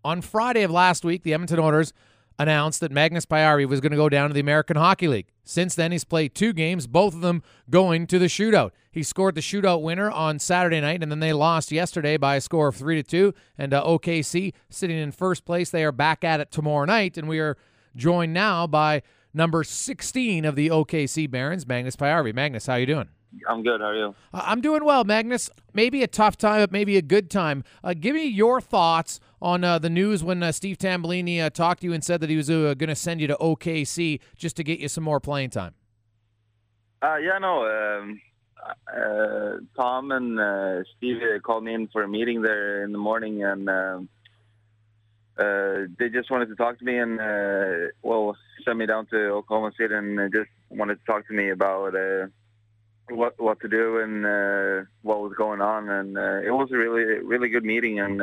On Friday of last week, the Edmonton Oilers announced that Magnus Pajari was going to go down to the American Hockey League. Since then, he's played 2 games, both of them going to the shootout. He scored the shootout winner on Saturday night, and then they lost yesterday by a score of 3-2. And OKC sitting in first place. They are back at it tomorrow night, and we are joined now by number 16 of the OKC Barons, Magnus Pajari. Magnus, how you doing? I'm good. How are you? I'm doing well, Magnus. Maybe a tough time, but maybe a good time. Give me your thoughts on the news when Steve Tambellini talked to you and said that he was going to send you to OKC just to get you some more playing time. Tom and Steve called me in for a meeting there in the morning, and they just wanted to talk to me and, send me down to Oklahoma City and just wanted to talk to me about what to do and what was going on. And it was a really good meeting, and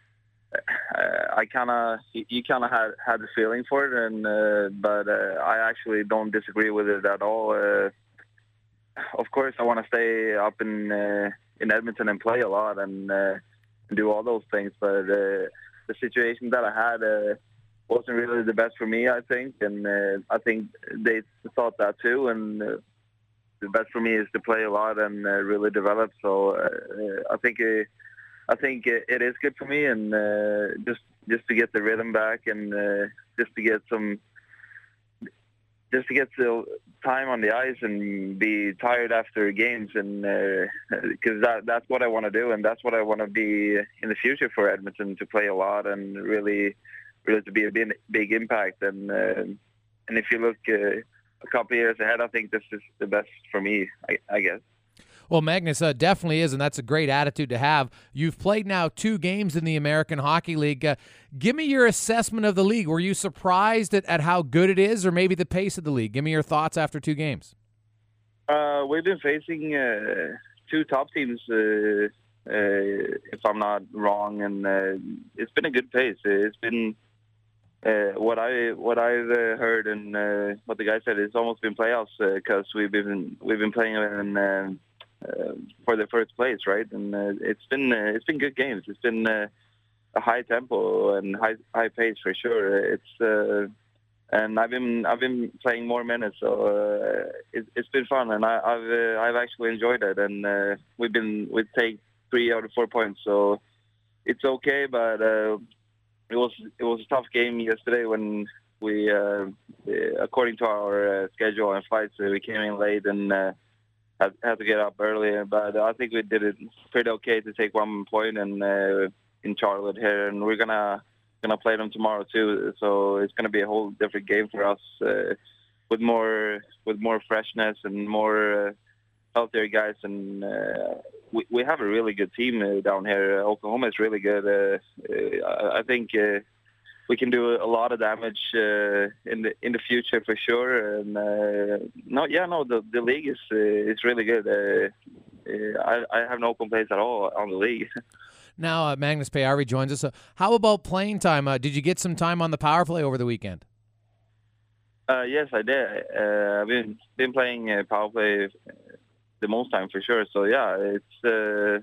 you kind of had the feeling for it, and but I actually don't disagree with it at all. Of course, I want to stay up in Edmonton and play a lot and do all those things, but the situation that I had wasn't really the best for me, I think, and I think they thought that too. And the best for me is to play a lot and really develop. So I think it is good for me, and just to get the rhythm back and just to get the time on the ice and be tired after games, and because that's what I want to do, and that's what I want to be in the future for Edmonton, to play a lot and really to be a big impact. And if you look a couple of years ahead, I think this is the best for me, I guess. Well, Magnus, definitely is, and that's a great attitude to have. You've played now 2 games in the American Hockey League. Give me your assessment of the league. Were you surprised at how good it is, or maybe the pace of the league? Give me your thoughts after 2 games. We've been facing 2 top teams, if I'm not wrong, and it's been a good pace. It's been what I've heard and what the guy said. It's almost been playoffs because we've been playing in for the first place, right? And it's been good games. It's been a high tempo and high pace for sure. It's and I've been playing more minutes, so it's been fun, and I've actually enjoyed it. And we take 3 out of 4 points, so it's okay. But it was a tough game yesterday when we, according to our schedule and flights, we came in late and had to get up early. But I think we did it pretty okay to take 1 point and in Charlotte here, and we're gonna play them tomorrow too. So it's gonna be a whole different game for us with more freshness and more healthier guys. And we have a really good team down here. Oklahoma is really good. I think we can do a lot of damage in the future for sure. And the league is really good. I have no complaints at all on the league. Now, Magnus Pajari joins us. How about playing time? Did you get some time on the power play over the weekend? Yes, I did. I've been playing power play the most time for sure. So yeah, it's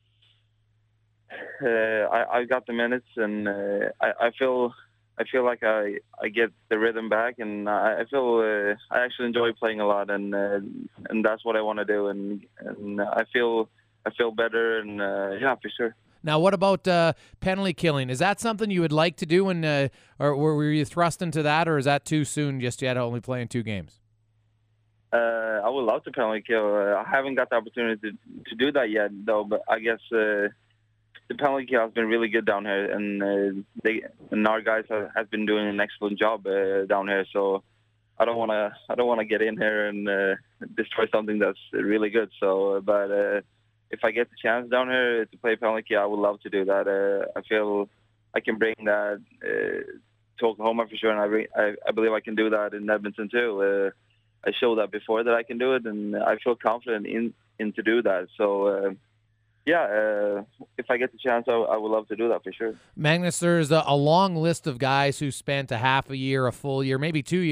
I got the minutes, and I feel like I get the rhythm back, and I feel I actually enjoy playing a lot, and that's what I want to do, and I feel better, and yeah, for sure. Now, what about penalty killing? Is that something you would like to do, or were you thrust into that, or is that too soon just yet, only playing 2 games? I would love to penalty kill. I haven't got the opportunity to do that yet, though, but I guess the penalty kill has been really good down here, and our guys have been doing an excellent job down here. So I don't want to get in here and destroy something that's really good. So, but if I get the chance down here to play penalty kill, I would love to do that. I feel I can bring that to Oklahoma for sure, and I believe I can do that in Edmonton too. I showed that before that I can do it, and I feel confident in to do that. So, if I get the chance, I would love to do that for sure. Magnus, there's a long list of guys who spent a half a year, a full year, maybe 2 years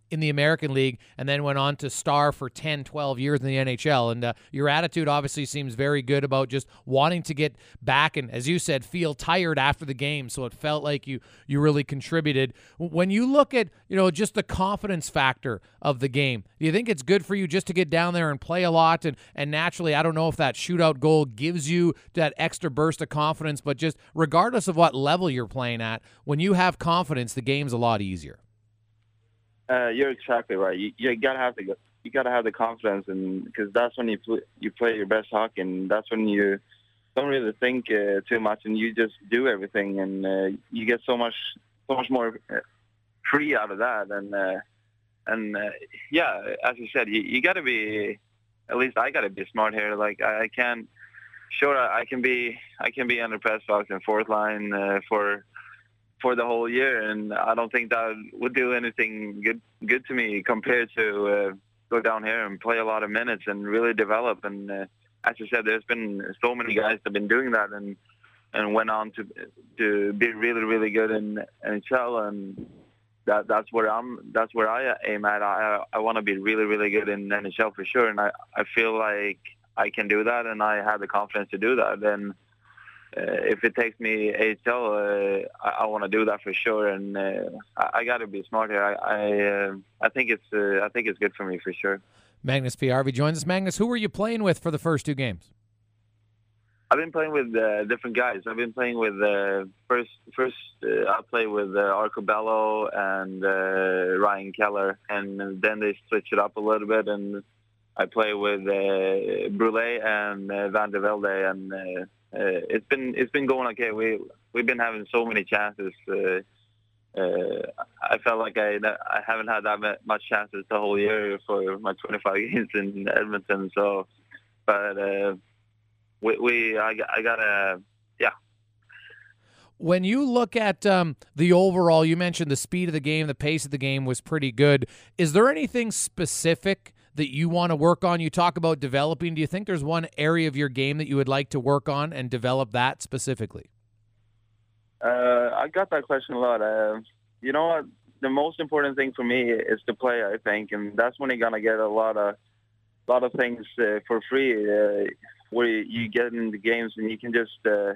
in the American League and then went on to star for 10, 12 years in the NHL. And your attitude obviously seems very good about just wanting to get back and, as you said, feel tired after the game. So it felt like you really contributed. When you look at, just the confidence factor of the game, do you think it's good for you just to get down there and play a lot? And naturally, I don't know if that shootout goal gives you that extra burst of confidence, but just regardless of what level you're playing at, when you have confidence, the game's a lot easier. You're exactly right. You gotta have the confidence, and because that's when you play your best hockey, and that's when you don't really think too much, and you just do everything, and you get so much more free out of that. And yeah, as you said, you gotta be. At least I gotta be smart here. Like I can't. Sure, I can be on the press box and fourth line for the whole year, and I don't think that would do anything good to me compared to go down here and play a lot of minutes and really develop. And as you said, there's been so many guys that have been doing that and went on to be really, really good in NHL, and that's where I aim at. I want to be really, really good in NHL for sure, and I feel like I can do that, and I have the confidence to do that. And if it takes me AHL, I want to do that for sure, and I got to be smart here. I think it's good for me for sure. Magnus P. Harvey joins us. Magnus, who were you playing with for the first two games? I've been playing with different guys. I've been playing with first I played with Arco Bello and Ryan Keller, and then they switched it up a little bit, and I play with Brule and Van de Velde, and it's been going okay. We've been having so many chances. I felt like I haven't had that much chances the whole year for my 25 games in Edmonton. So, but I gotta. When you look at the overall, you mentioned the speed of the game, the pace of the game was pretty good. Is there anything specific that you want to work on? You talk about developing. Do you think there's one area of your game that you would like to work on and develop that specifically? I got that question a lot. You know what? The most important thing for me is to play, I think, and that's when you're gonna get a lot of things for free. Where you get in the games and you can just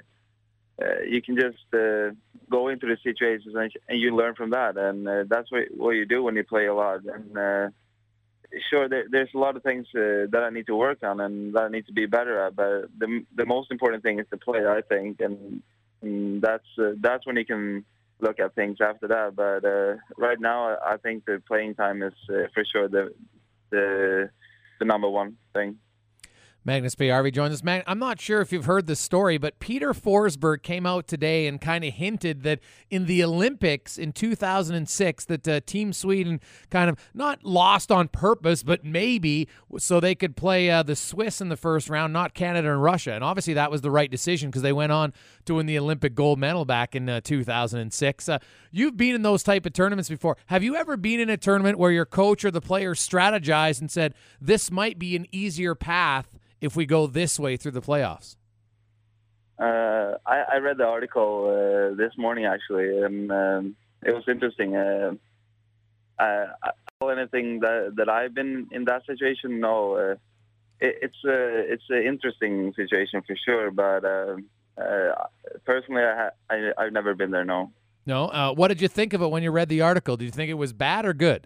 go into the situations and you learn from that, and that's what you do when you play a lot. And sure, there's a lot of things that I need to work on and that I need to be better at, but the most important thing is to play, I think, and that's when you can look at things after that. But right now, I think the playing time is for sure the number one thing. Magnus P. Harvey joins us. I'm not sure if you've heard the story, but Peter Forsberg came out today and kind of hinted that in the Olympics in 2006 that Team Sweden kind of not lost on purpose, but maybe so they could play the Swiss in the first round, not Canada and Russia. And obviously that was the right decision because they went on to win the Olympic gold medal back in 2006. You've been in those type of tournaments before. Have you ever been in a tournament where your coach or the players strategized and said, this might be an easier path if we go this way through the playoffs? I read the article this morning, actually, and it was interesting. Anything that I've been in that situation? No. It's an interesting situation for sure, but personally, I've never been there, no. No? What did you think of it when you read the article? Did you think it was bad or good?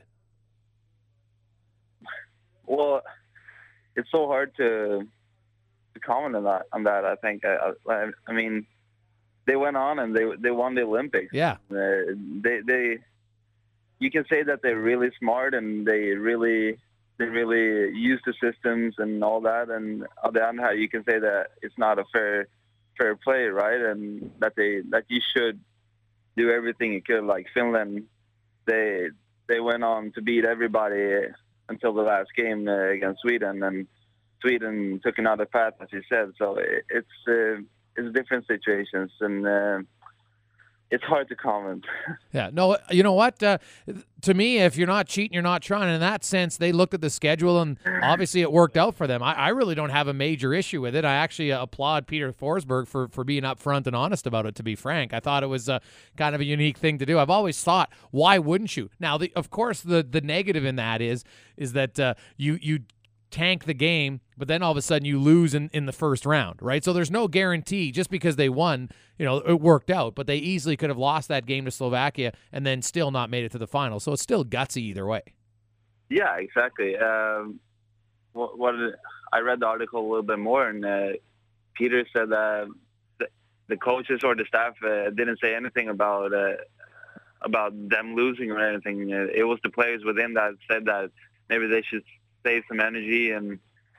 Well, it's so hard to comment on that. I think. I mean, they went on and they won the Olympics. Yeah. They you can say that they're really smart and they really use the systems and all that. And on the other hand, you can say that it's not a fair play, right? And that you should do everything you could. Like Finland, they went on to beat everybody until the last game against Sweden, and Sweden took another path, as you said. So it's different situations, and it's hard to comment. Yeah, no, you know what? To me, if you're not cheating, you're not trying. In that sense, they looked at the schedule, and obviously it worked out for them. I really don't have a major issue with it. I actually applaud Peter Forsberg for being upfront and honest about it, to be frank. I thought it was kind of a unique thing to do. I've always thought, why wouldn't you? Now, of course, the negative in that is that you tank the game, but then all of a sudden you lose in the first round, right? So there's no guarantee just because they won, it worked out, but they easily could have lost that game to Slovakia and then still not made it to the final. So it's still gutsy either way. Yeah, exactly. What I read the article a little bit more, and Peter said that the coaches or the staff didn't say anything about them losing or anything. It was the players within that said that maybe they should save some energy and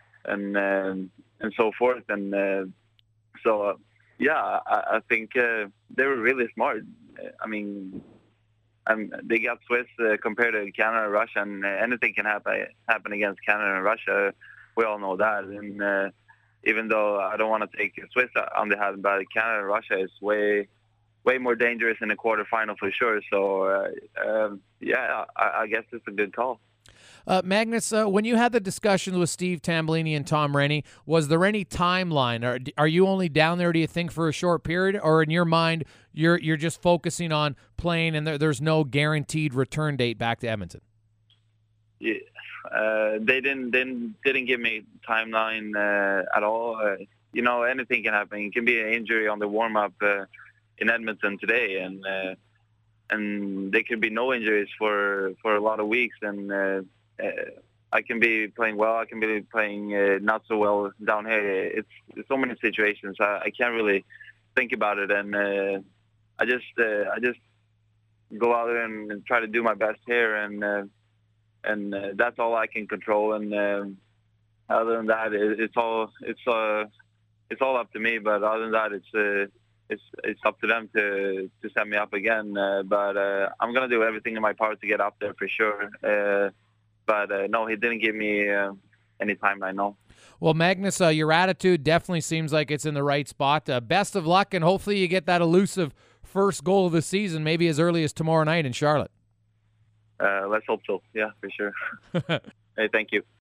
so forth. And yeah, I think they were really smart. I mean, they got Swiss compared to Canada and Russia, and anything can happen against Canada and Russia. We all know that. And even though I don't want to take Swiss on the head, but Canada and Russia is way more dangerous in the quarterfinal for sure. So yeah, I guess it's a good call. Magnus, when you had the discussions with Steve Tambellini and Tom Renney, was there any timeline? Or are you only down there, do you think, for a short period? Or in your mind, you're just focusing on playing and there's no guaranteed return date back to Edmonton? Yeah, they didn't give me timeline at all. Anything can happen. It can be an injury on the warm-up in Edmonton today, and there could be no injuries for a lot of weeks, and I can be playing well, I can be playing not so well down here. It's so many situations. I can't really think about it, and I just go out there and try to do my best here, and that's all I can control. And other than that, it's all up to me. But other than that, it's up to them to set me up again. But I'm gonna do everything in my power to get up there for sure. But no, he didn't give me any timeline, no. Well, Magnus, your attitude definitely seems like it's in the right spot. Best of luck, and hopefully you get that elusive first goal of the season, maybe as early as tomorrow night in Charlotte. Let's hope so. Yeah, for sure. Hey, thank you.